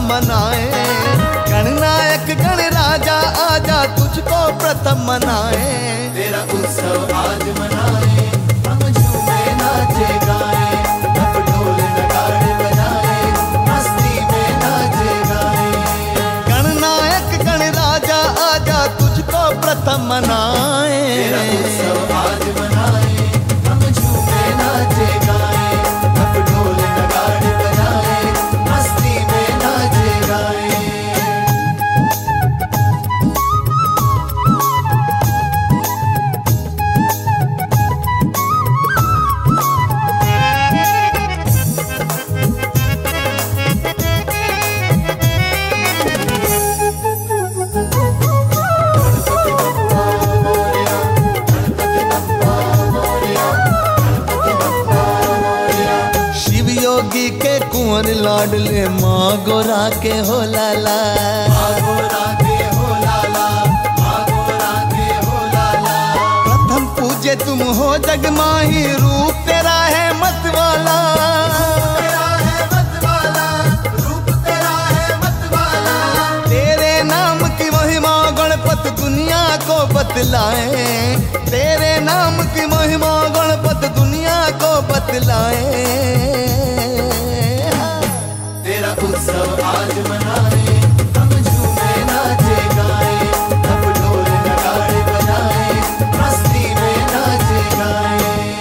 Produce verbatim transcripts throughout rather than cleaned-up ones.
मनाए। गणनायक गण राजा आजा तुझको प्रथम मनाए। तेरा उत्सव आज मनाए, हम झूमे नाचे गाए, ढप ढोल नगाड़े बजाए, मस्ती में नाचे गाए। गणनायक गण राजा आजा तुझको प्रथम मनाए। तेरा उत्सव आज मनाए, हम झूमे नाचे गाए, ढप ढोल नगाड़े बजाए, मस्ती में नाचे गाए। योगी के कुंवर लाडले माँ गोरा के हो लाला। माँ गोरा के हो लाला, माँ गोरा के हो लाला। प्रथम पूजे तुम हो जग माही, रूप तेरा है मतवाला। तेरा है मतवाला, रूप तेरा है मतवाला। तेरे नाम की महिमा गणपत दुनिया को बतलाए। तेरे नाम की महिमा गणपत दुनिया को बतलाए। तेरा उत्सव आज मनाए, हम झूमे नाचे गाए, ढप ढोल नगाड़े बजाए, मस्ती में नाचे गाए।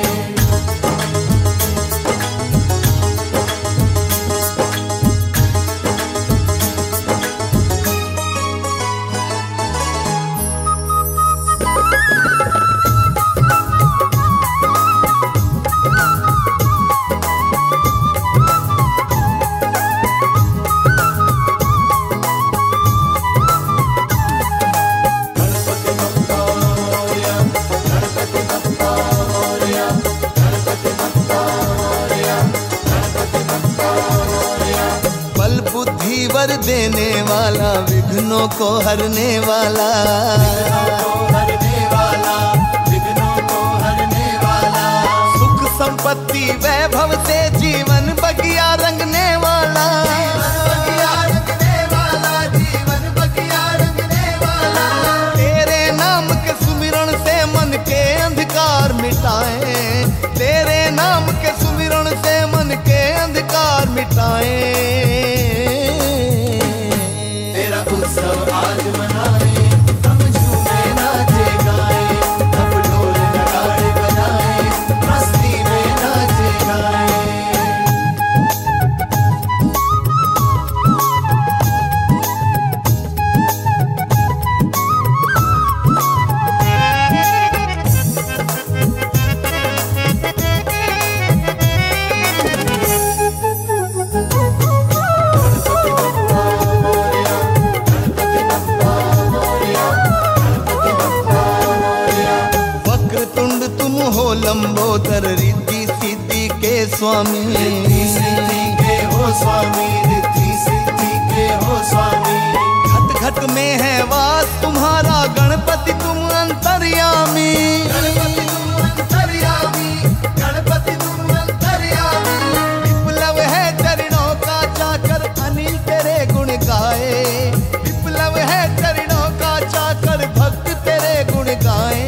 वर देने वाला, विघ्नों को हरने वाला, विघ्नों को हरने वाला, विघ्नों को हरने वाला। सुख संपत्ति वैभव से जीवन बगिया रंगने वाला, जीवन बगिया रंगने वाला, जीवन बगिया रंगने वाला। तेरे नाम के सुमिरन से मन के अंधकार मिटाए। तेरे नाम के सुमिरन से मन के अंधकार मिटाए। उत्सव आज मनाए, हम झूमे नाचे गाए, ढप ढोल नगाड़े बजाए, मस्ती में नाचे गाए। लंबोदर रिद्धि सिद्धि के स्वामी, रिद्धि सिद्धि के हो स्वामी, रिद्धि सिद्धि के हो स्वामी। घट घट में है वास तुम्हारा गणपति तुम अंतर्यामी। गणपति तुम अंतर्यामी, गणपति तुम अंतर्यामी। विप्लव है चरणों का चाकर अनिल तेरे गुण गाए। विप्लव है चरणों का चाकर भक्त तेरे गुण गाए।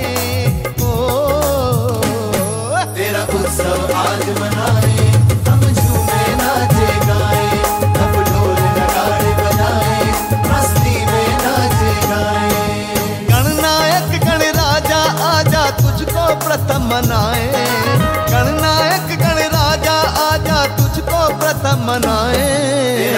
उत्सव आज मनाए, हम झूमे नाचे गाए, ढप ढोल नगाड़े बजाए, मस्ती में नाचे गाए। गणनायक गण राजा आजा तुझको प्रथम मनाए। गणनायक गण राजा आजा तुझको प्रथम मनाए।